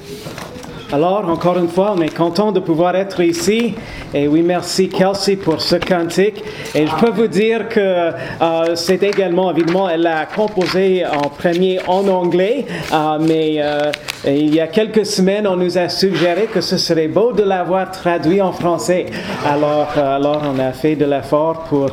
Alors, encore une fois, on est content de pouvoir être ici. Et oui, merci Kelsey pour ce cantique. Et je peux vous dire que c'est également, évidemment, elle l'a composé en premier en anglais. Mais il y a quelques semaines, on nous a suggéré que ce serait beau de l'avoir traduit en français. Alors on a fait de l'effort pour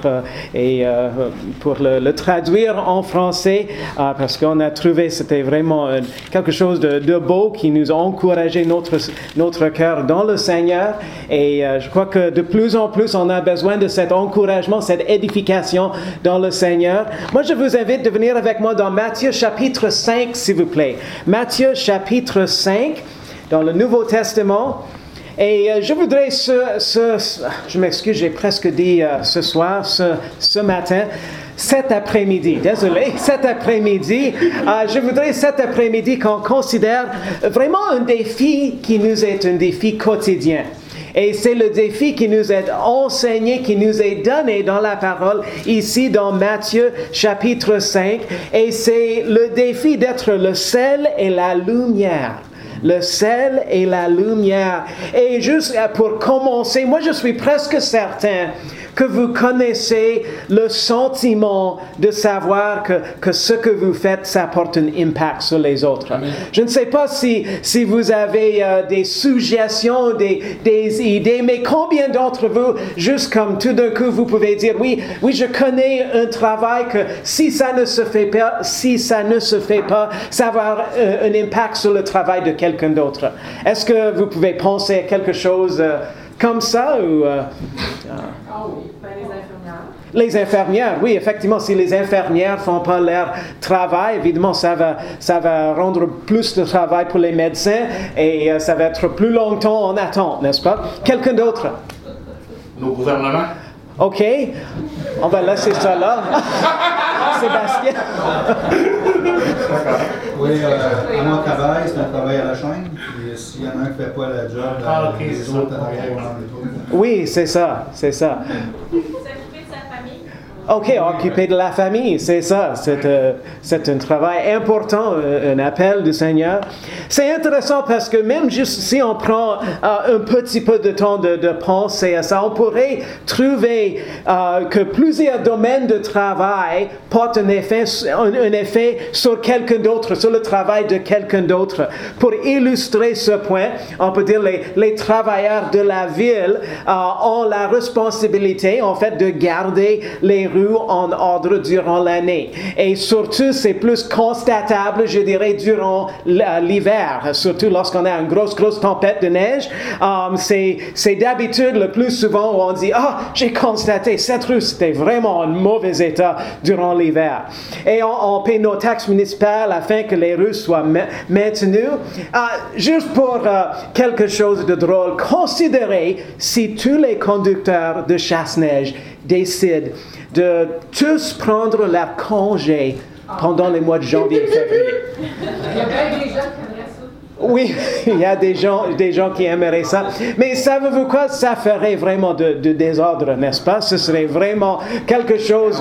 le traduire en français parce qu'on a trouvé que c'était vraiment quelque chose de beau qui nous a encouragé notre cœur dans le Seigneur. Et je crois que de plus en plus, on a besoin de cet encouragement, cette édification dans le Seigneur. Moi, je vous invite de venir avec moi dans Matthieu chapitre 5, s'il vous plaît. Matthieu chapitre 5, dans le Nouveau Testament. Et je voudrais je m'excuse, j'ai presque dit ce soir, ce matin, cet après-midi, désolé, cet après-midi, je voudrais cet après-midi qu'on considère vraiment un défi qui nous est un défi quotidien. Et c'est le défi qui nous est enseigné, qui nous est donné dans la parole, ici dans Matthieu chapitre 5. Et c'est le défi d'être le sel et la lumière. Le sel et la lumière. Et juste pour commencer, moi je suis presque certain que vous connaissez le sentiment de savoir que ce que vous faites, ça porte un impact sur les autres. Amen. Je ne sais pas si vous avez des suggestions, des idées, mais combien d'entre vous, juste comme tout d'un coup, vous pouvez dire, oui, je connais un travail que si ça ne se fait pas, ça va avoir un impact sur le travail de quelqu'un d'autre. Est-ce que vous pouvez penser à quelque chose comme ça ou oui, les infirmières. Les infirmières, oui, effectivement, si les infirmières font pas leur travail, évidemment, ça va rendre plus de travail pour les médecins et ça va être plus longtemps en attente, n'est-ce pas? Quelqu'un d'autre? Nos gouvernements. OK, on va laisser ça là. Sébastien. Oui, à mon travail, c'est un travail à la chaîne. Et s'il y en a un qui ne fait pas la job, les autres en arrière, on en est tous. Oui, c'est ça. OK, occuper de la famille, c'est ça. C'est un travail important, un appel du Seigneur. C'est intéressant parce que même juste si on prend un petit peu de temps de penser à ça, on pourrait trouver que plusieurs domaines de travail portent un effet sur quelqu'un d'autre, sur le travail de quelqu'un d'autre. Pour illustrer ce point, on peut dire les travailleurs de la ville ont la responsabilité, en fait, de garder les rues en ordre durant l'année. Et surtout, c'est plus constatable, je dirais, durant l'hiver, surtout lorsqu'on a une grosse tempête de neige. C'est d'habitude le plus souvent où on dit « j'ai constaté, cette rue, c'était vraiment en mauvais état durant l'hiver. » Et on paie nos taxes municipales afin que les rues soient maintenues. Juste pour quelque chose de drôle, considérez si tous les conducteurs de chasse-neige décident de tous prendre leur congé pendant les mois de janvier et février. Il y a bien des gens qui aimeraient ça. Oui, il y a des gens qui aimeraient ça. Mais savez-vous quoi? Ça ferait vraiment de désordre, n'est-ce pas? Ce serait vraiment quelque chose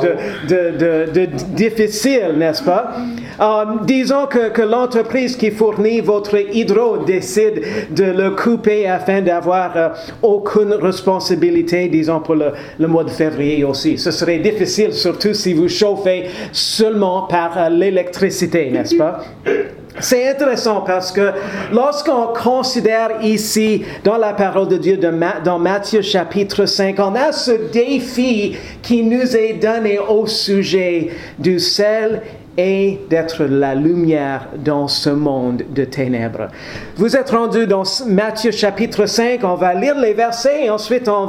de difficile, n'est-ce pas? Disons que l'entreprise qui fournit votre hydro décide de le couper afin d'avoir aucune responsabilité, disons, pour le mois de février aussi. Ce serait difficile, surtout si vous chauffez seulement par l'électricité, n'est-ce pas? C'est intéressant parce que lorsqu'on considère ici, dans la parole de Dieu, dans Matthieu chapitre 5, on a ce défi qui nous est donné au sujet du sel et d'être la lumière dans ce monde de ténèbres. Vous êtes rendus dans Matthieu chapitre 5, on va lire les versets et ensuite on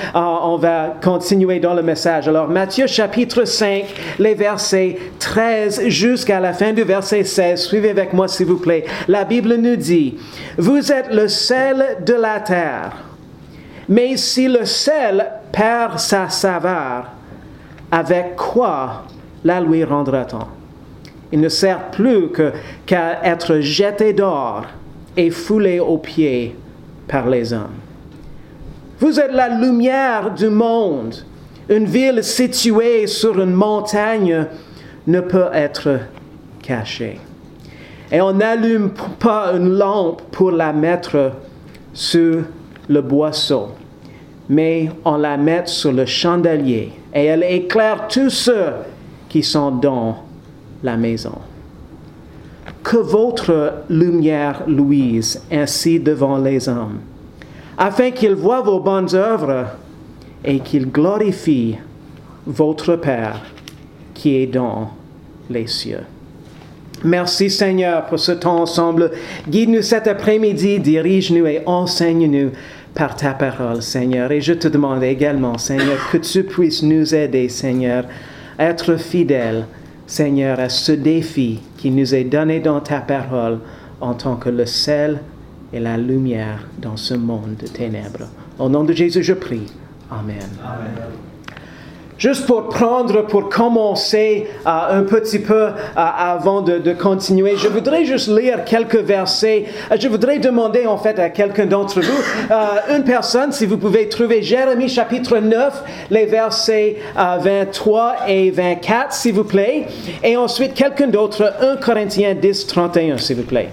va continuer dans le message. Alors Matthieu chapitre 5, les versets 13 jusqu'à la fin du verset 16, suivez avec moi s'il vous plaît. La Bible nous dit, « Vous êtes le sel de la terre, mais si le sel perd sa saveur, avec quoi la lui rendra-t-on? Il ne sert plus qu'à être jeté dehors et foulé aux pieds par les hommes. Vous êtes la lumière du monde. Une ville située sur une montagne ne peut être cachée. Et on n'allume pas une lampe pour la mettre sur le boisseau, mais on la met sur le chandelier et elle éclaire tous ceux qui sont dans la maison. Que votre lumière luise ainsi devant les hommes, afin qu'ils voient vos bonnes œuvres et qu'ils glorifient votre Père qui est dans les cieux. Merci Seigneur pour ce temps ensemble. Guide-nous cet après-midi, dirige-nous et enseigne-nous par ta parole, Seigneur. Et je te demande également, Seigneur, que tu puisses nous aider, Seigneur, à être fidèles, Seigneur, à ce défi qui nous est donné dans ta parole en tant que le sel et la lumière dans ce monde de ténèbres. Au nom de Jésus, je prie. Amen. Amen. Juste pour commencer un petit peu avant de continuer, je voudrais juste lire quelques versets. Je voudrais demander en fait à quelqu'un d'entre vous, une personne, si vous pouvez trouver Jérémie chapitre 9, les versets 23 et 24, s'il vous plaît. Et ensuite, quelqu'un d'autre, 1 Corinthiens 10, 31, s'il vous plaît.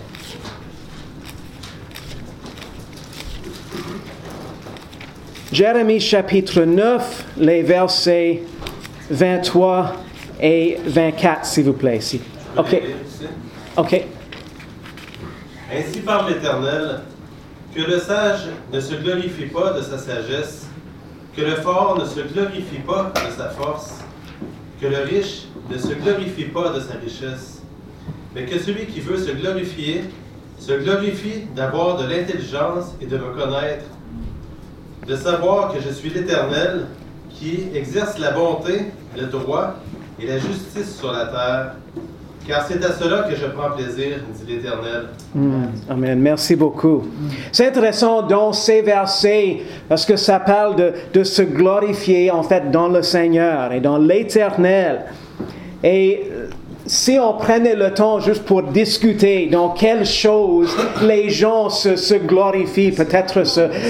Jérémie chapitre 9, les versets 23 et 24, s'il vous plaît. OK. OK. Ainsi parle l'Éternel, que le sage ne se glorifie pas de sa sagesse, que le fort ne se glorifie pas de sa force, que le riche ne se glorifie pas de sa richesse, mais que celui qui veut se glorifie d'avoir de l'intelligence et de me connaître, de savoir que je suis l'Éternel, qui exerce la bonté, le droit et la justice sur la terre, car c'est à cela que je prends plaisir, dit l'Éternel. Amen. Merci beaucoup. C'est intéressant dans ces versets, parce que ça parle de se glorifier, en fait, dans le Seigneur et dans l'Éternel. Et si on prenait le temps juste pour discuter dans quelles choses les gens se glorifient, peut-être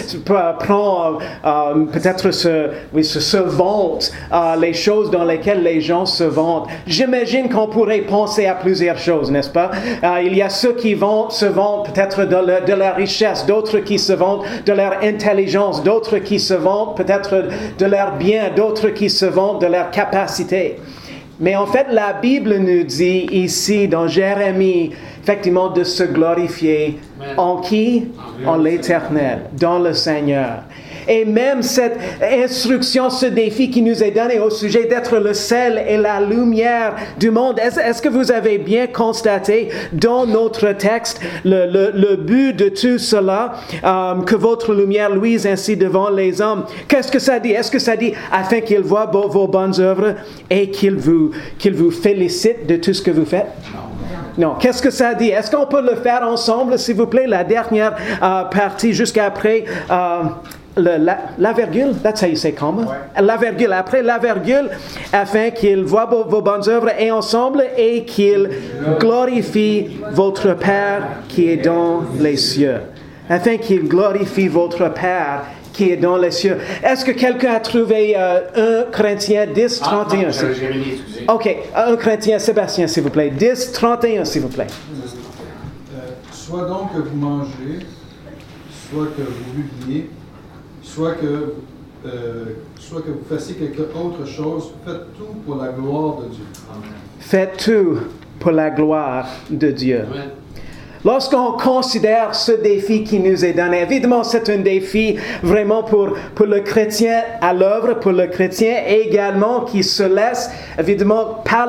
se vantent, les choses dans lesquelles les gens se vantent. J'imagine qu'on pourrait penser à plusieurs choses, n'est-ce pas? Il y a ceux qui se vantent peut-être de leur richesse, d'autres qui se vantent de leur intelligence, d'autres qui se vantent peut-être de leur bien, d'autres qui se vantent de leur capacité. Mais en fait, la Bible nous dit ici, dans Jérémie, effectivement, de se glorifier en qui? En l'Éternel, dans le Seigneur. Et même cette instruction, ce défi qui nous est donné au sujet d'être le sel et la lumière du monde, est-ce que vous avez bien constaté dans notre texte le but de tout cela, que votre lumière luise ainsi devant les hommes? Qu'est-ce que ça dit? Est-ce que ça dit afin qu'ils voient vos bonnes œuvres et qu'ils vous félicitent de tout ce que vous faites? Non. Qu'est-ce que ça dit? Est-ce qu'on peut le faire ensemble, s'il vous plaît, la dernière partie jusqu'après la virgule, that's how you say comma. Ouais. La virgule, après la virgule, afin qu'ils voient vos bonnes œuvres et ensemble et qu'ils glorifient votre Père qui est dans les cieux. Afin qu'ils glorifient votre Père qui est dans les cieux. Est-ce que quelqu'un a trouvé 1 Corinthiens 10, 31? OK, 1 Corinthiens, Sébastien, s'il vous plaît. 10, 31, s'il vous plaît. Soit donc que vous mangez, soit que vous buviez, soit que vous fassiez quelque autre chose, faites tout pour la gloire de Dieu. Amen. Faites tout pour la gloire de Dieu. Amen. Lorsqu'on considère ce défi qui nous est donné, évidemment c'est un défi vraiment pour le chrétien à l'œuvre, pour le chrétien également qui se laisse évidemment par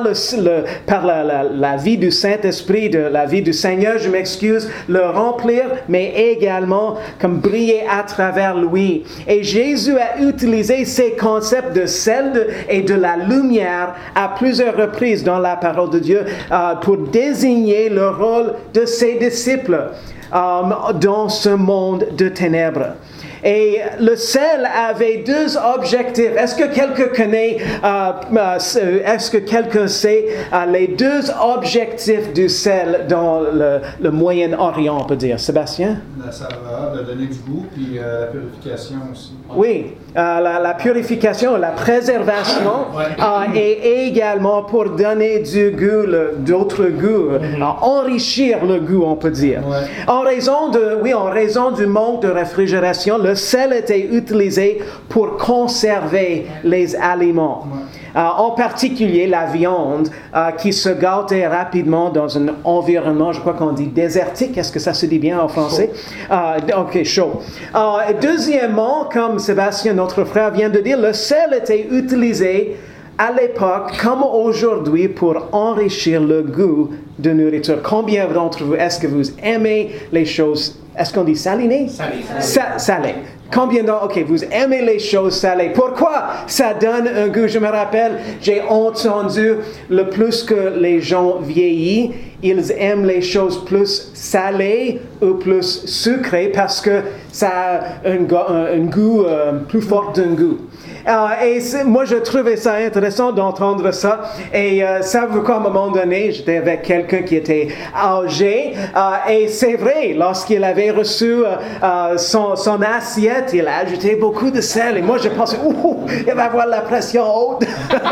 la vie du Saint-Esprit, de la vie du Seigneur, je m'excuse, le remplir, mais également comme briller à travers lui. Et Jésus a utilisé ces concepts de sel et de la lumière à plusieurs reprises dans la parole de Dieu pour désigner le rôle de ses disciples dans ce monde de ténèbres. Et le sel avait deux objectifs. Est-ce que quelqu'un connaît, est-ce que quelqu'un sait les deux objectifs du sel dans le Moyen-Orient, on peut dire? Sébastien? La saveur, de donner du goût, puis la purification aussi. Oui, la purification, la préservation et également pour donner du goût, d'autres goûts, enrichir le goût, on peut dire. Ouais. En raison du manque de réfrigération, le sel était utilisé pour conserver les aliments. Ouais. En particulier la viande qui se gâtait rapidement dans un environnement, je crois qu'on dit désertique. Est-ce que ça se dit bien en français? Ok, chaud. Deuxièmement, comme Sébastien, notre frère, vient de dire, le sel était utilisé à l'époque comme aujourd'hui pour enrichir le goût de nourriture. Combien d'entre vous, est-ce que vous aimez les choses, est-ce qu'on dit salinées? Salées. Combien d'entre vous, vous aimez les choses salées? Pourquoi? Ça donne un goût. Je me rappelle, j'ai entendu le plus que les gens vieillissent, ils aiment les choses plus salées ou plus sucrées parce que ça a un goût plus fort d'un goût. Et moi, je trouvais ça intéressant d'entendre ça. Et savez-vous qu'à un moment donné, j'étais avec quelqu'un qui était âgé. Et c'est vrai, lorsqu'il avait reçu son assiette, il a ajouté beaucoup de sel. Et moi, je pensais, il va avoir la pression haute.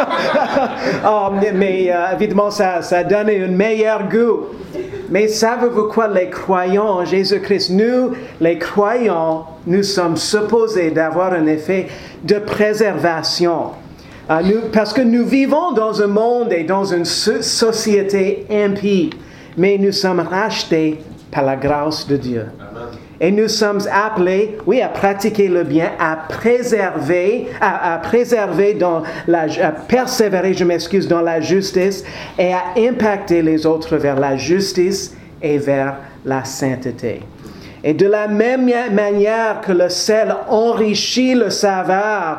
Mais évidemment, ça donnait un meilleur goût. Mais savez-vous quoi, les croyants en Jésus-Christ, nous, les croyants, nous sommes supposés d'avoir un effet de préservation. Parce que nous vivons dans un monde et dans une société impie, mais nous sommes rachetés par la grâce de Dieu. Amen. Et nous sommes appelés, à pratiquer le bien, à persévérer dans la justice et à impacter les autres vers la justice et vers la sainteté. Et de la même manière que le sel enrichit le saveur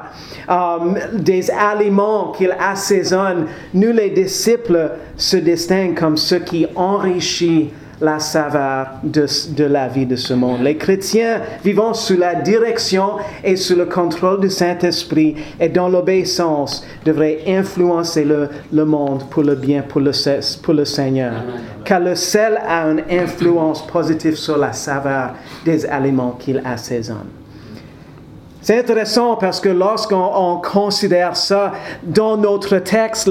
des aliments qu'il assaisonne, nous les disciples se distinguent comme ceux qui enrichissent la saveur de la vie de ce monde. Les chrétiens vivant sous la direction et sous le contrôle du Saint-Esprit et dans l'obéissance devraient influencer le monde pour le bien, pour le Seigneur. Car le sel a une influence positive sur la saveur des aliments qu'il assaisonne. C'est intéressant parce que lorsqu'on considère ça, dans notre texte,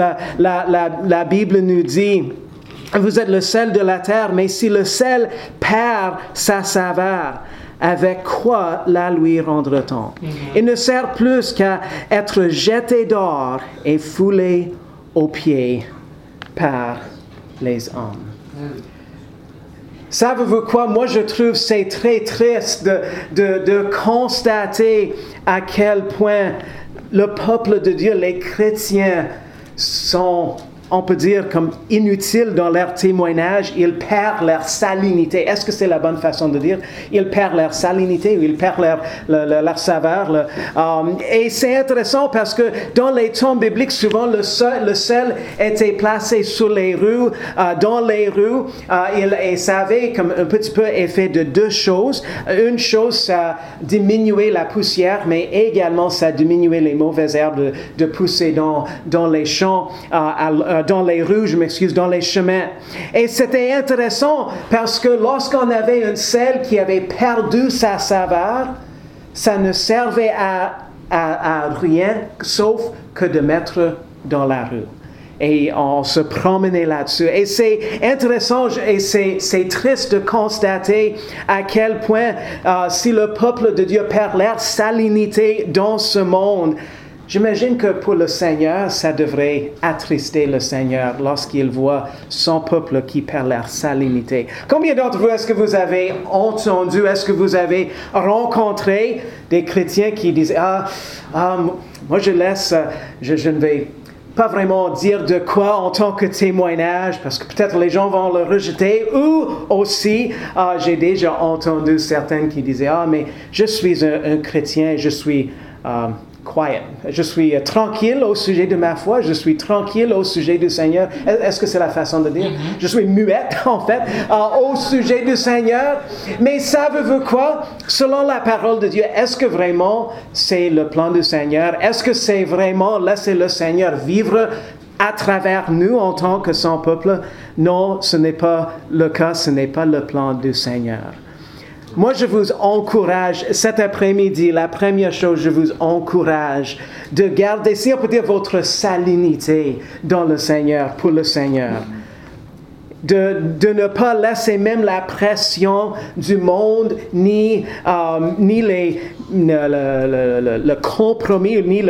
la Bible nous dit: vous êtes le sel de la terre, mais si le sel perd sa saveur, avec quoi la lui rendra-t-on? Il ne sert plus qu'à être jeté dehors et foulé aux pieds par les hommes. Savez-vous quoi? Moi, je trouve c'est très triste de constater à quel point le peuple de Dieu, les chrétiens, sont, on peut dire, comme inutiles dans leur témoignage. Ils perdent leur salinité. Est-ce que c'est la bonne façon de dire? Ils perdent leur salinité ou ils perdent leur saveur. Et c'est intéressant parce que dans les temps bibliques, souvent le sel était placé sur les rues, dans les rues. Et ça avait comme un petit peu effet de deux choses. Une chose, ça diminuait la poussière, mais également ça diminuait les mauvaises herbes de pousser dans les champs, dans les rues, dans les chemins. Et c'était intéressant parce que lorsqu'on avait un sel qui avait perdu sa saveur, ça ne servait à rien sauf que de mettre dans la rue. Et on se promenait là-dessus. Et c'est intéressant et c'est triste de constater à quel point si le peuple de Dieu perd leur salinité dans ce monde, j'imagine que pour le Seigneur, ça devrait attrister le Seigneur lorsqu'il voit son peuple qui perd leur salinité. Combien d'entre vous est-ce que vous avez entendu, est-ce que vous avez rencontré des chrétiens qui disent moi je ne vais pas vraiment dire de quoi en tant que témoignage, parce que peut-être les gens vont le rejeter, ou aussi, j'ai déjà entendu certains qui disaient, mais je suis un chrétien, je suis quiet. Je suis tranquille au sujet de ma foi, je suis tranquille au sujet du Seigneur. Est-ce que c'est la façon de dire? Je suis muette, en fait, au sujet du Seigneur. Mais ça veut quoi? Selon la parole de Dieu, est-ce que vraiment c'est le plan du Seigneur? Est-ce que c'est vraiment laisser le Seigneur vivre à travers nous en tant que son peuple? Non, ce n'est pas le cas, ce n'est pas le plan du Seigneur. Moi, je vous encourage, cet après-midi, la première chose, je vous encourage de garder, si on peut dire, votre salinité dans le Seigneur, pour le Seigneur. De ne pas laisser même la pression du monde, ni le compromis, ni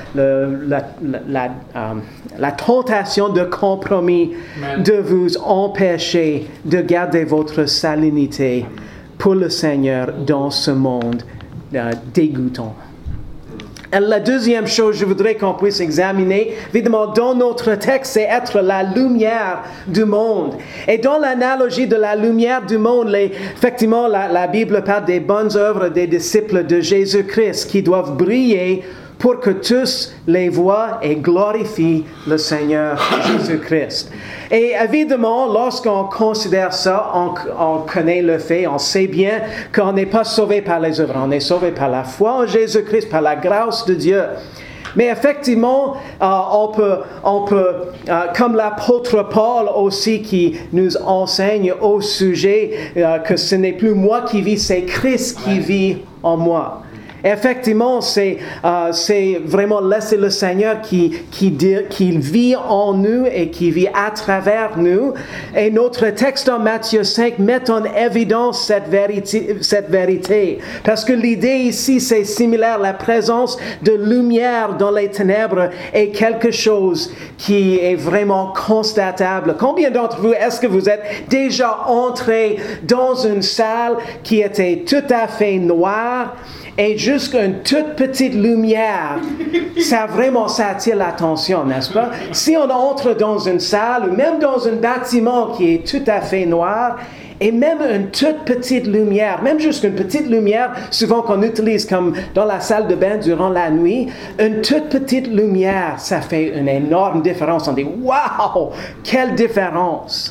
la tentation de compromis de vous empêcher de garder votre salinité pour le Seigneur dans ce monde dégoûtant. Et la deuxième chose, je voudrais qu'on puisse examiner, évidemment, dans notre texte, c'est être la lumière du monde. Et dans l'analogie de la lumière du monde, effectivement, la Bible parle des bonnes œuvres des disciples de Jésus-Christ qui doivent briller pour que tous les voient et glorifient le Seigneur Jésus-Christ. Et évidemment, lorsqu'on considère ça, on connaît le fait, on sait bien qu'on n'est pas sauvé par les œuvres, on est sauvé par la foi en Jésus-Christ, par la grâce de Dieu. Mais effectivement, on peut comme l'apôtre Paul aussi qui nous enseigne au sujet que ce n'est plus moi qui vis, c'est Christ qui vit en moi. Effectivement, c'est vraiment laisser le Seigneur qui vit en nous et qui vit à travers nous. Et notre texte en Matthieu 5 met en évidence cette vérité. Parce que l'idée ici, c'est similaire. La présence de lumière dans les ténèbres est quelque chose qui est vraiment constatable. Combien d'entre vous, est-ce que vous êtes déjà entrés dans une salle qui était tout à fait noire et jusqu'une toute petite lumière, ça attire l'attention, n'est-ce pas? Si on entre dans une salle ou même dans un bâtiment qui est tout à fait noir, et même une toute petite lumière, même juste une petite lumière, souvent qu'on utilise comme dans la salle de bain durant la nuit, une toute petite lumière, ça fait une énorme différence. On dit, waouh, quelle différence!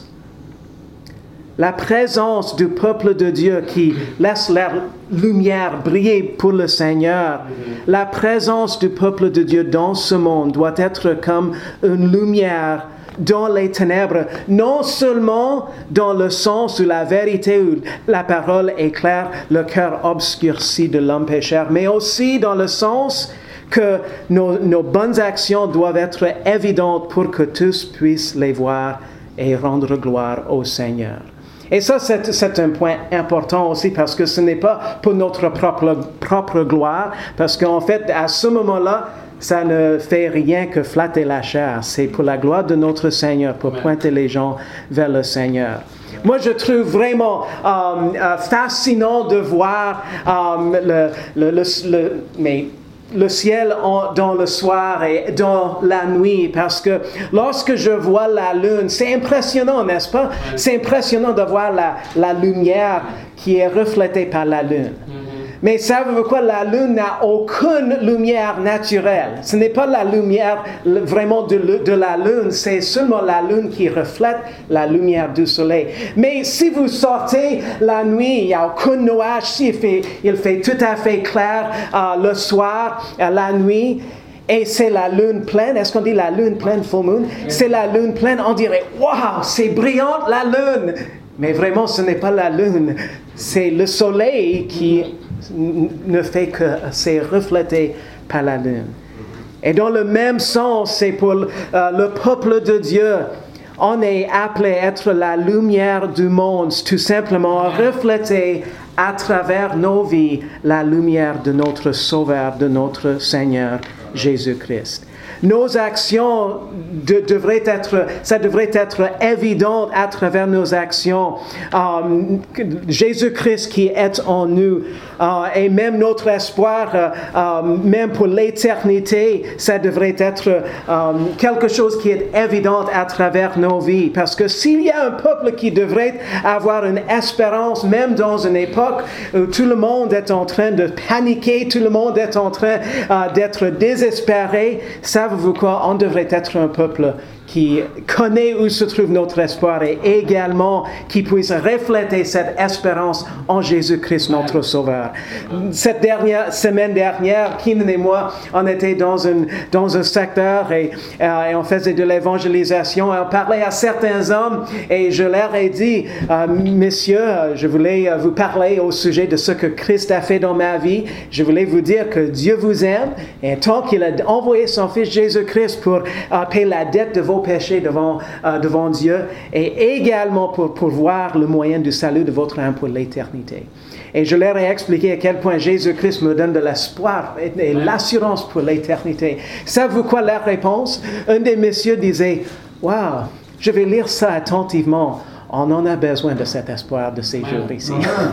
La présence du peuple de Dieu qui laisse la lumière briller pour le Seigneur, la présence du peuple de Dieu dans ce monde doit être comme une lumière dans les ténèbres, non seulement dans le sens où la vérité, où la parole éclaire le cœur obscurci de l'homme pécheur, mais aussi dans le sens que nos bonnes actions doivent être évidentes pour que tous puissent les voir et rendre gloire au Seigneur. Et ça, c'est un point important aussi parce que ce n'est pas pour notre propre gloire, parce qu'en fait, à ce moment-là, ça ne fait rien que flatter la chair. C'est pour la gloire de notre Seigneur, pour pointer les gens vers le Seigneur. Moi, je trouve vraiment fascinant de voir le ciel dans le soir et dans la nuit, parce que lorsque je vois la lune, c'est impressionnant, n'est-ce pas? C'est impressionnant de voir la lumière qui est reflétée par la lune. Mais ça veut dire quoi? La lune n'a aucune lumière naturelle. Ce n'est pas la lumière vraiment de la lune, c'est seulement la lune qui reflète la lumière du soleil. Mais si vous sortez la nuit, il n'y a aucun nuage, il fait tout à fait clair le soir, la nuit, et c'est la lune pleine. Est-ce qu'on dit la lune pleine, full moon? C'est la lune pleine, on dirait, waouh, c'est brillant la lune! Mais vraiment, ce n'est pas la lune, c'est le soleil qui ne fait que c'est reflété par la lune. Et dans le même sens, c'est pour le peuple de Dieu. On est appelé à être la lumière du monde, tout simplement refléter à travers nos vies la lumière de notre Sauveur, de notre Seigneur Jésus-Christ. nos actions devraient être évident à travers nos actions. Jésus-Christ qui est en nous et même notre espoir, même pour l'éternité, ça devrait être quelque chose qui est évident à travers nos vies. Parce que s'il y a un peuple qui devrait avoir une espérance, même dans une époque où tout le monde est en train de paniquer, tout le monde est en train d'être désespéré, savez-vous quoi? On devrait être un peuple qui connaît où se trouve notre espoir et également qui puisse refléter cette espérance en Jésus-Christ, notre Sauveur. Cette semaine dernière, Keenan et moi, on était dans un secteur et on faisait de l'évangélisation et on parlait à certains hommes et je leur ai dit, messieurs, je voulais vous parler au sujet de ce que Christ a fait dans ma vie. Je voulais vous dire que Dieu vous aime et tant qu'il a envoyé son Fils Jésus-Christ pour payer la dette de vos péchés devant Dieu et également pour voir le moyen du salut de votre âme pour l'éternité. Et je leur ai expliqué à quel point Jésus-Christ me donne de l'espoir et l'assurance pour l'éternité. Savez-vous quoi leur réponse? Un des messieurs disait, « Wow, je vais lire ça attentivement. On en a besoin de cet espoir de ces jours ici. »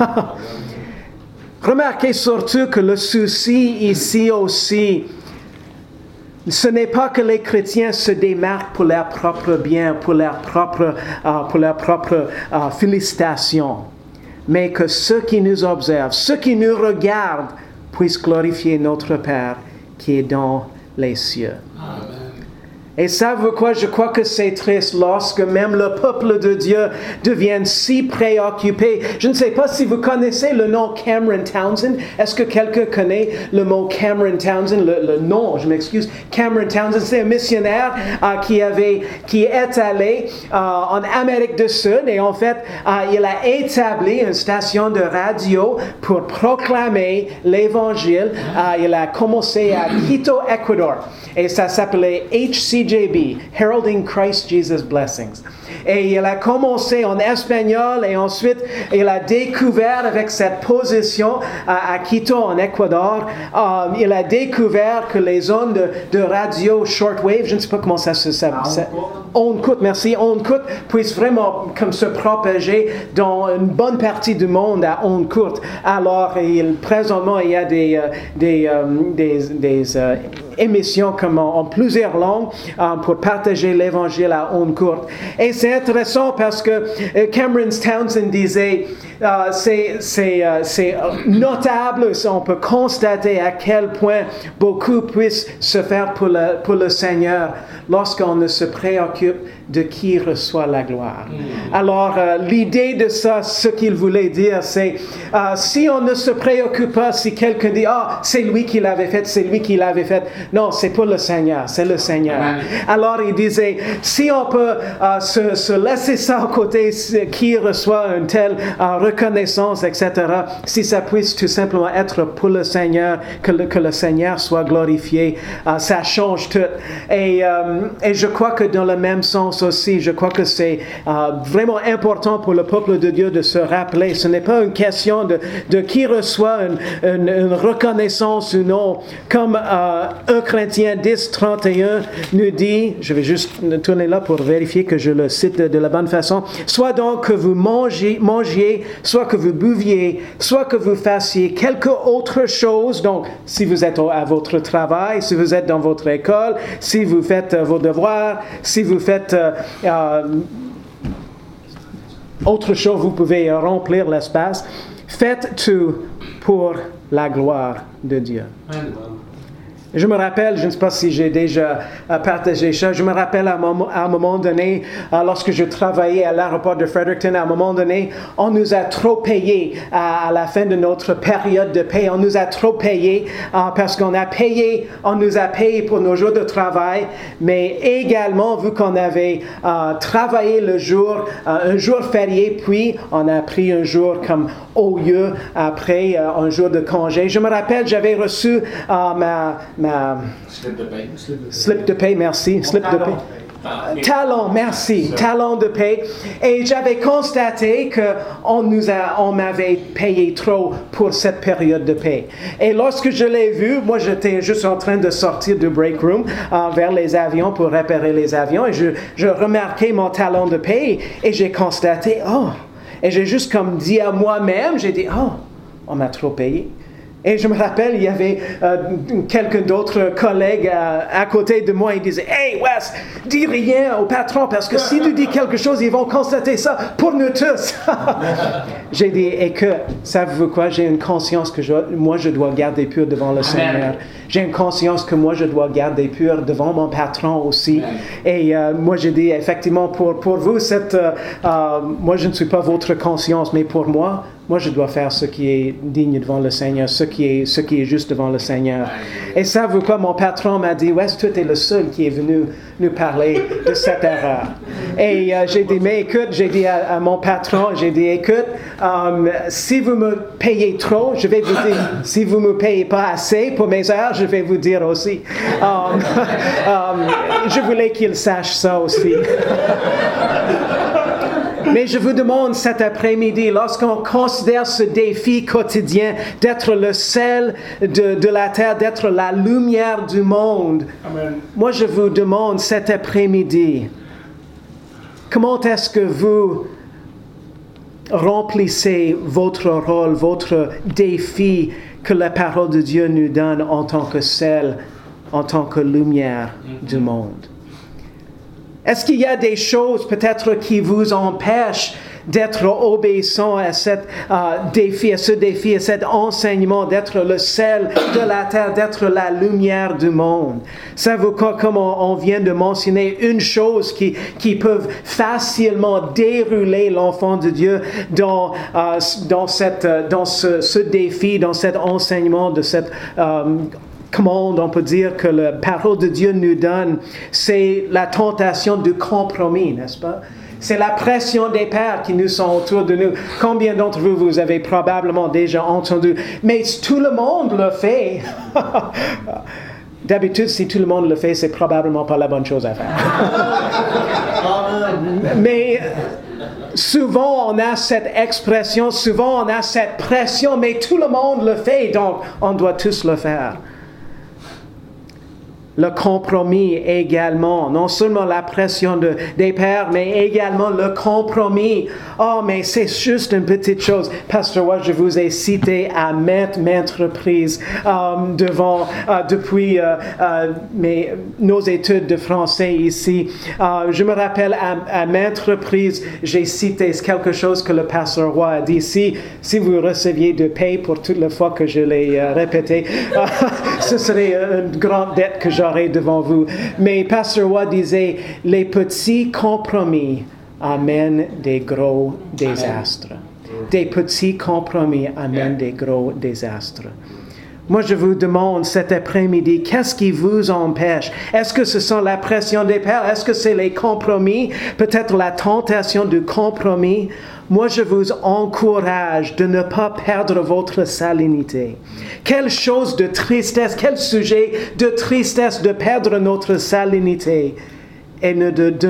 Remarquez surtout que le souci ici aussi, ce n'est pas que les chrétiens se démarquent pour leur propre bien, pour leur propre félicitation, mais que ceux qui nous observent, ceux qui nous regardent, puissent glorifier notre Père qui est dans les cieux. Amen. Et savez-vous quoi? Je crois que c'est triste lorsque même le peuple de Dieu devient si préoccupé. Je ne sais pas si vous connaissez le nom Cameron Townsend. Est-ce que quelqu'un connaît le mot Cameron Townsend? Le nom, je m'excuse. Cameron Townsend, c'est un missionnaire qui est allé en Amérique du Sud et en fait, il a établi une station de radio pour proclamer l'Évangile. Il a commencé à Quito, Ecuador. Et ça s'appelait HCJB, Heralding Christ Jesus Blessings. Et il a commencé en espagnol et ensuite il a découvert avec cette position à Quito en Équateur, il a découvert que les ondes de radio shortwave, je ne sais pas comment ça s'appelle, ondes courtes, merci, ondes courtes, puissent vraiment comme se propager dans une bonne partie du monde à ondes courtes. Alors présentement il y a des émissions comme en plusieurs langues pour partager l'évangile à ondes courtes. Et c'est intéressant parce que Cameron Townsend disait c'est notable, on peut constater à quel point beaucoup puissent se faire pour le Seigneur lorsqu'on ne se préoccupe de qui reçoit la gloire. Alors, l'idée de ça, ce qu'il voulait dire, c'est si on ne se préoccupe pas, si quelqu'un dit, c'est lui qui l'avait fait, c'est lui qui l'avait fait. Non, c'est pour le Seigneur, c'est le Seigneur. Alors, il disait, si on peut se laisser ça à côté, qui reçoit une telle reconnaissance, etc., si ça puisse tout simplement être pour le Seigneur, que le Seigneur soit glorifié, ça change tout. Et je crois que dans le même sens aussi, je crois que c'est vraiment important pour le peuple de Dieu de se rappeler, ce n'est pas une question de qui reçoit une reconnaissance ou non. Comme 1 Corinthiens 10:31 nous dit, je vais juste tourner là pour vérifier que je le cite de la bonne façon, soit donc que vous mangiez, soit que vous buviez, soit que vous fassiez quelque autre chose. Donc, si vous êtes à votre travail, si vous êtes dans votre école, si vous faites vos devoirs, si vous faites autre chose, vous pouvez remplir l'espace. Faites tout pour la gloire de Dieu. Amen. Je me rappelle, je ne sais pas si j'ai déjà partagé ça, je me rappelle à un moment donné, lorsque je travaillais à l'aéroport de Fredericton, à un moment donné, on nous a trop payé à la fin de notre période de paie. On nous a trop payé parce on nous a payé pour nos jours de travail, mais également, vu qu'on avait travaillé le jour, un jour férié, puis on a pris un jour comme au lieu après un jour de congé. Je me rappelle, j'avais reçu slip de paie, merci. Slip de paie. Talent, merci, talent de paix. Et j'avais constaté on m'avait payé trop pour cette période de paix. Et lorsque je l'ai vu, moi j'étais juste en train de sortir du break room vers les avions pour réparer les avions et je remarquais mon talent de paix et j'ai constaté, et j'ai juste comme dit à moi-même, j'ai dit, on m'a trop payé. Et je me rappelle, il y avait quelques d'autres collègues à côté de moi. Ils disaient, « Hey Wes, dis rien au patron parce que si tu dis quelque chose, ils vont constater ça pour nous tous. » J'ai dit, « Et que, savez-vous quoi, j'ai une conscience que moi je dois garder pure devant le Seigneur. J'ai une conscience que moi je dois garder pure devant mon patron aussi. Et moi j'ai dit, effectivement, pour vous, moi je ne suis pas votre conscience, mais pour moi je dois faire ce qui est digne devant le Seigneur, ce qui est juste devant le Seigneur. Et savez-vous quoi, mon patron m'a dit, ouais, toi, tu es le seul qui est venu nous parler de cette erreur. Et j'ai dit, mais écoute, j'ai dit à mon patron, écoute, si vous me payez trop, je vais vous dire, si vous ne me payez pas assez pour mes heures, je vais vous dire aussi. Je voulais qu'il sache ça aussi. Mais je vous demande cet après-midi, lorsqu'on considère ce défi quotidien d'être le sel de la terre, d'être la lumière du monde, Amen. Moi je vous demande cet après-midi, comment est-ce que vous remplissez votre rôle, votre défi que la parole de Dieu nous donne en tant que sel, en tant que lumière du monde? Est-ce qu'il y a des choses peut-être qui vous empêchent d'être obéissant à ce défi, à cet enseignement, d'être le sel de la terre, d'être la lumière du monde? Savez-vous quoi, comme on vient de mentionner, une chose qui peut facilement dérouler l'enfant de Dieu dans ce défi, dans cet enseignement, de cette commande, on peut dire, que la parole de Dieu nous donne, c'est la tentation du compromis, n'est-ce pas? C'est la pression des pères qui nous sont autour de nous. Combien d'entre vous avez probablement déjà entendu, mais tout le monde le fait. D'habitude, si tout le monde le fait, c'est probablement pas la bonne chose à faire. Mais souvent, on a cette expression, souvent, on a cette pression, mais tout le monde le fait, donc on doit tous le faire. Le compromis également, non seulement la pression des pères, mais également le compromis. Mais c'est juste une petite chose. Pasteur Watt, je vous ai cité à maintes reprises depuis nos études de français ici. Je me rappelle à maintes reprises, j'ai cité quelque chose que le pasteur Watt a dit. Si vous receviez de paye pour toute la fois que je l'ai répété, ce serait une grande dette que j'aurais devant vous. Mais Pasteur Watt disait, les petits compromis amènent des gros désastres. Des petits compromis amènent des gros désastres. Moi, je vous demande cet après-midi, qu'est-ce qui vous empêche? Est-ce que ce sont la pression des pères? Est-ce que c'est les compromis? Peut-être la tentation du compromis? Moi, je vous encourage de ne pas perdre votre salinité. Quelle chose de tristesse, quel sujet de tristesse de perdre notre salinité et de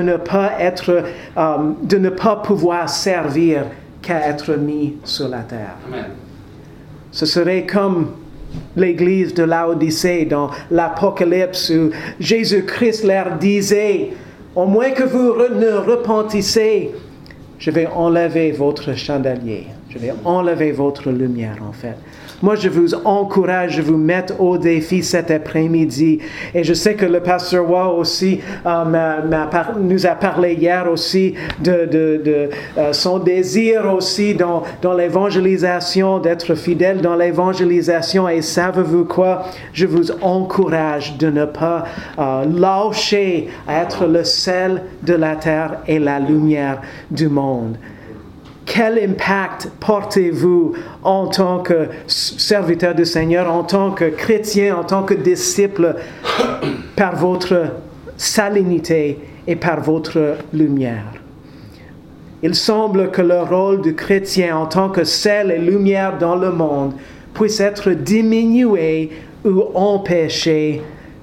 ne pas pouvoir servir qu'à être mis sur la terre. Amen. Ce serait comme l'église de Laodicée dans l'Apocalypse où Jésus-Christ leur disait, au moins que vous ne repentissez, je vais enlever votre chandelier. Je vais enlever votre lumière, en fait. Moi, je vous encourage, je vous mets au défi cet après-midi. Et je sais que le pasteur Watt aussi nous a parlé hier aussi de son désir aussi dans l'évangélisation, d'être fidèle dans l'évangélisation. Et savez-vous quoi? Je vous encourage de ne pas lâcher à être le sel de la terre et la lumière du monde. Quel impact portez-vous en tant que serviteur du Seigneur, en tant que chrétien, en tant que disciple, par votre salinité et par votre lumière? Il semble que le rôle du chrétien en tant que sel et lumière dans le monde puisse être diminué ou empêché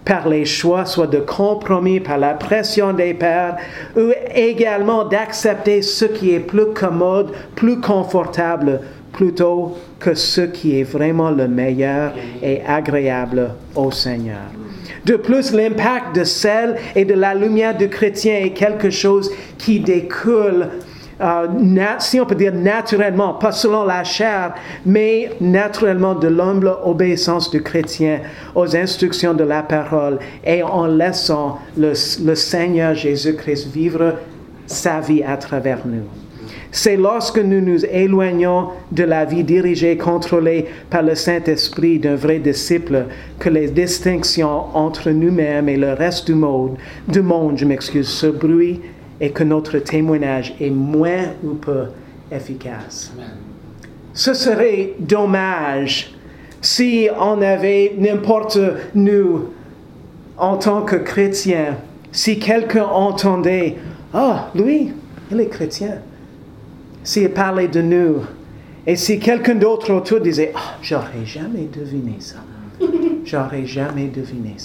par les choix, soit de compromis par la pression des pères, ou également d'accepter ce qui est plus commode, plus confortable, plutôt que ce qui est vraiment le meilleur et agréable au Seigneur. De plus, l'impact de sel et de la lumière du chrétien est quelque chose qui découle, si on peut dire naturellement, pas selon la chair, mais naturellement de l'humble obéissance du chrétien aux instructions de la parole et en laissant le Seigneur Jésus-Christ vivre sa vie à travers nous. C'est lorsque nous nous éloignons de la vie dirigée, contrôlée par le Saint-Esprit d'un vrai disciple que les distinctions entre nous-mêmes et le reste du monde se brouillent et que notre témoignage est moins ou peu efficace. Amen. Ce serait dommage si on avait n'importe nous en tant que chrétiens, si quelqu'un entendait « Ah, lui, il est chrétien ». S'il parlait de nous, et si quelqu'un d'autre autour disait « Ah, j'aurais jamais deviné ça. J'aurais jamais deviné ça. »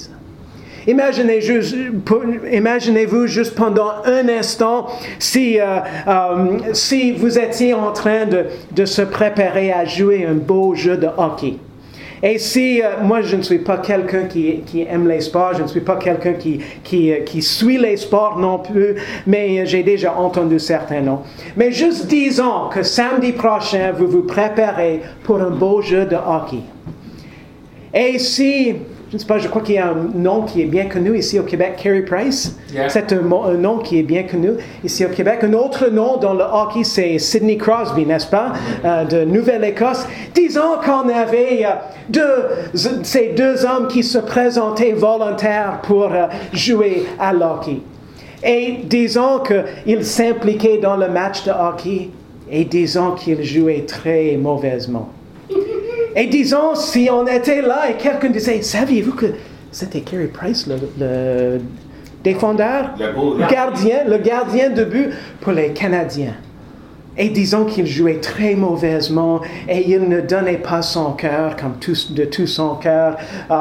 Imaginez-vous juste pendant un instant si vous étiez en train de se préparer à jouer un beau jeu de hockey. Et si, moi je ne suis pas quelqu'un qui aime les sports, je ne suis pas quelqu'un qui suit les sports non plus, mais j'ai déjà entendu certains noms. Mais juste disons que samedi prochain, vous vous préparez pour un beau jeu de hockey. Et si, je ne sais pas, je crois qu'il y a un nom qui est bien connu ici au Québec, Carey Price. Yeah. C'est un nom qui est bien connu ici au Québec. Un autre nom dans le hockey, c'est Sidney Crosby, n'est-ce pas, de Nouvelle-Écosse. Disons qu'on avait ces deux hommes qui se présentaient volontaires pour jouer à l'hockey. Et disons qu'ils s'impliquaient dans le match de hockey et disons qu'ils jouaient très mauvaisement. Et disons, si on était là et quelqu'un disait, saviez-vous que c'était Carey Price, le défendeur, le gardien de but pour les Canadiens. Et disons qu'il jouait très mauvaisement et il ne donnait pas son cœur de tout son cœur.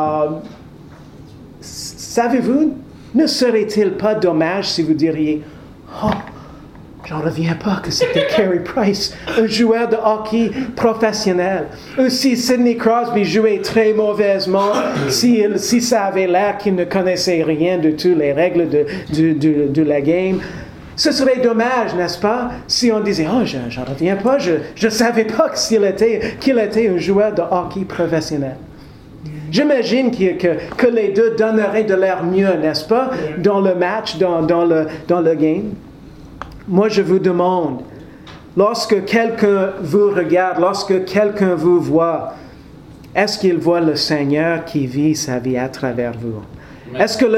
Savez-vous, ne serait-il pas dommage si vous diriez, oh, j'en reviens pas que c'était Carey Price, un joueur de hockey professionnel. Ou si Sidney Crosby jouait très mauvaisement, si ça avait l'air qu'il ne connaissait rien de toutes les règles de la game, ce serait dommage, n'est-ce pas, si on disait « Oh, j'en reviens pas, je ne savais pas qu'il était un joueur de hockey professionnel. » J'imagine que les deux donneraient de leur mieux, n'est-ce pas, dans le match, dans le game. Moi, je vous demande, lorsque quelqu'un vous regarde, lorsque quelqu'un vous voit, est-ce qu'il voit le Seigneur qui vit sa vie à travers vous? Est-ce que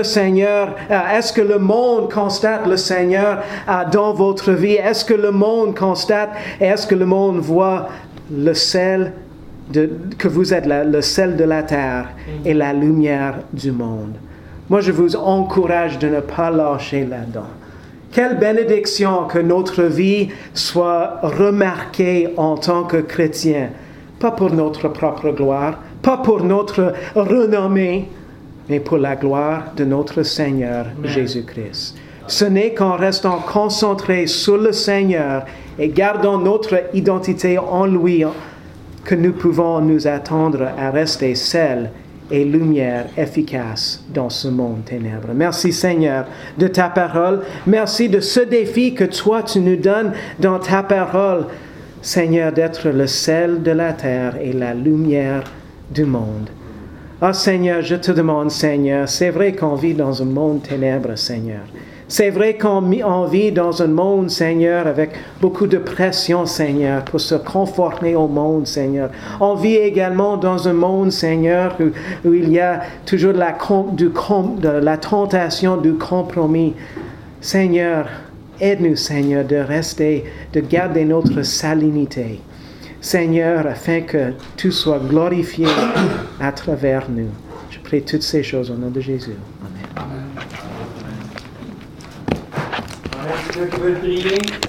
le monde constate le Seigneur dans votre vie? Est-ce que le monde constate et est-ce que le monde voit le sel que vous êtes le sel de la terre et la lumière du monde? Moi, je vous encourage de ne pas lâcher là-dedans. Quelle bénédiction que notre vie soit remarquée en tant que chrétien, pas pour notre propre gloire, pas pour notre renommée, mais pour la gloire de notre Seigneur Jésus-Christ. Ce n'est qu'en restant concentrés sur le Seigneur et gardant notre identité en lui que nous pouvons nous attendre à rester sel et lumière efficace dans ce monde ténèbres. Merci Seigneur de ta parole. Merci de ce défi que toi tu nous donnes dans ta parole, Seigneur, d'être le sel de la terre et la lumière du monde. Ah Seigneur, je te demande, Seigneur, c'est vrai qu'on vit dans un monde ténèbres, Seigneur. C'est vrai qu'on vit dans un monde, Seigneur, avec beaucoup de pression, Seigneur, pour se conformer au monde, Seigneur. On vit également dans un monde, Seigneur, où il y a toujours la tentation du compromis. Seigneur, aide-nous, Seigneur, de garder notre salinité. Seigneur, afin que tu sois glorifié à travers nous. Je prie toutes ces choses au nom de Jésus. Amen. Quelqu'un qui veut prier?